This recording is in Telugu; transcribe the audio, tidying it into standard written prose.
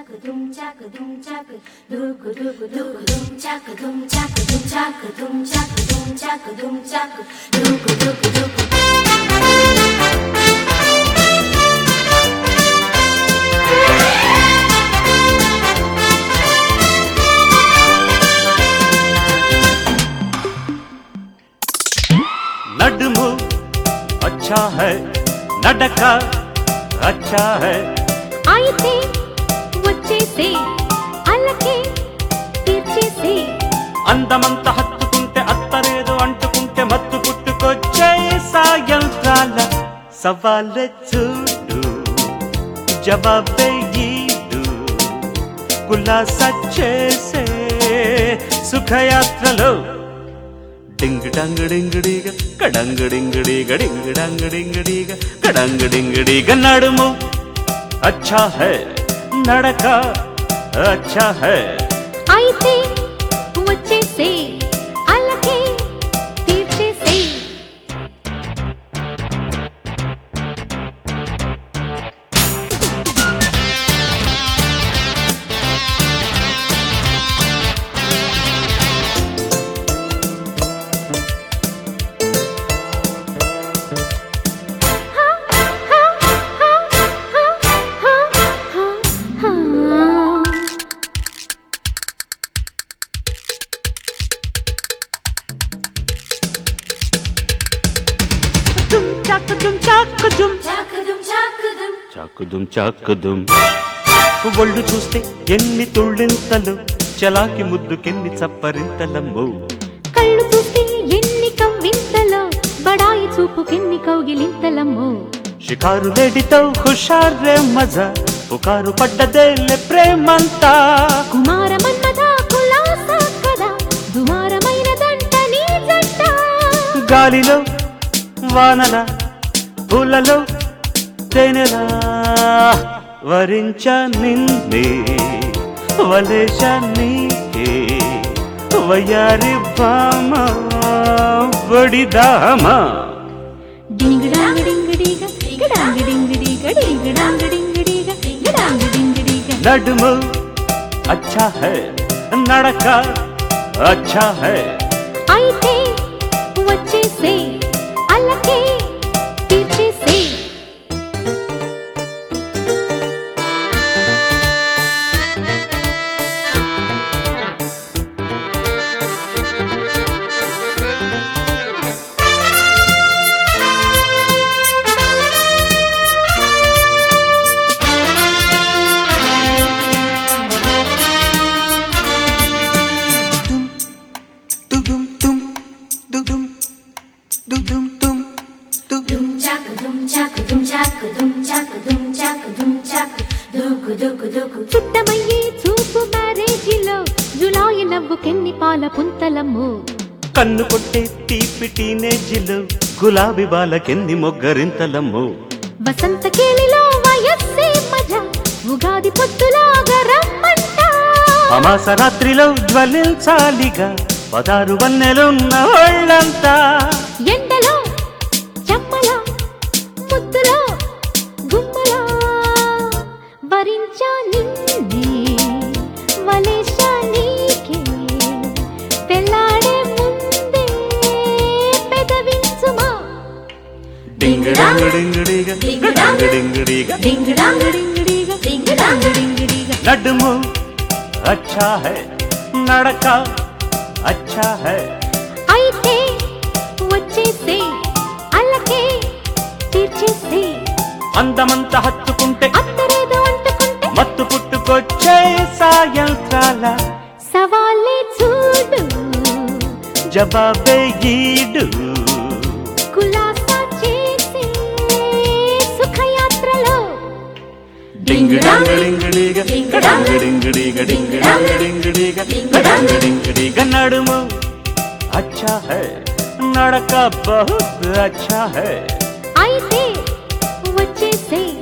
नडमू अच्छा है नडका अच्छा है आइते వచ్చేసే అలకే తీర్చేసే అందమంత హత్తుకుంటే అత్తరేదో అంటుకుంటే మత్తు పుట్టుకొచ్చే సాయంత్రాల సవాలే చూడు జవాబే ఈడు కులాసా చేసే సుఖయాత్రలో డింగ్ డంగ్ డింగ్ డీగ కడంగ్ డింగ్ డీగ డింగ్ డంగ్ డింగ్ డీగ కడంగ్ డింగ్ డీగ నడుము अच्छा है నడక अच्छा है అయితే వచ్చేసే అలకే తీర్చేసే చాకుదుం చాకుదుం ఒళ్ళు చూస్తే ఎన్ని తుళ్ళింతలు చలాకి ముద్దుకెన్ని చప్పరింతలమ్మో కళ్ళు చూస్తే ఎన్ని కవ్వింతలో బడాయి చూపుకెన్ని కౌగిలింతలమ్మో షికారు లేడితో హుషారే మజా పుకారు పడ్డదేలే ప్రేమంతా కుమార మన్మథ కులాసా కదా దుమారమైనదంట నీ జంట గాలిలో వానల పూలలో తేనెలా వరించ నిన్నే వలేశ నీకే వయారి భామ వడిదామా డింగ్ డాంగ్ డింగ్ డీగ డింగ్ డింగ్ డీగ డింగ్ డాంగ్ డింగ్ డీగ డింగ్ డింగ్ డీగ నడుము अच्छा है నడక अच्छा है అయితే వచ్చేసే అలకే తీర్చేసే చుట్టమయ్యే చూపు మ్యారేజీలో జులాయి నవ్వుకెన్ని పాల పుంతలమ్ము కన్ను కొట్టే తీపి టీనేజిలో గులాబీ బాలకెన్ని మొగ్గరింతలమ్మో వసంత కేళిలో వయస్సే మజా ఉగాది పొద్దులాగా రమ్మంట అమాస రాత్రిలో జ్వలించాలిగా 16 వన్నెలున్న వాళ్ళంతా ఎండలో చెమ్మలో ముద్దులో గుమ్మలో వరించా నిన్నే వలేశా నీకే పెళ్ళాడే ముందే పెదవించుమా డింగ్ డాంగ్ డింగ్ డీగ డింగ్ డింగ్ డీగ డింగ్ డాంగ్ డింగ్ డీగ డింగ్ డాంగ్ డింగ్ డీగ నడుము अच्छा है నడక अच्छा है అయితే వచ్చేసే అలకే తీర్చేసే అందమంత హత్తుకుంటే అత్తరేదో అంటుకుంటే మత్తు పుట్టుకొచ్చే సాయంత్రాల సవాలే చూడు జవాబే ఈడు కులాసా చేసే సుఖయాత్రలో డింగ్ డాంగ్ డింగ్ డీగ డింగ్ డింగ్ డీగ డింగ్ డాంగ్ డింగ్ డీగ డింగ్ డింగ్ డీగ నడుము अच्छा है నడక बहुत अच्छा है అయితే వచ్చేసే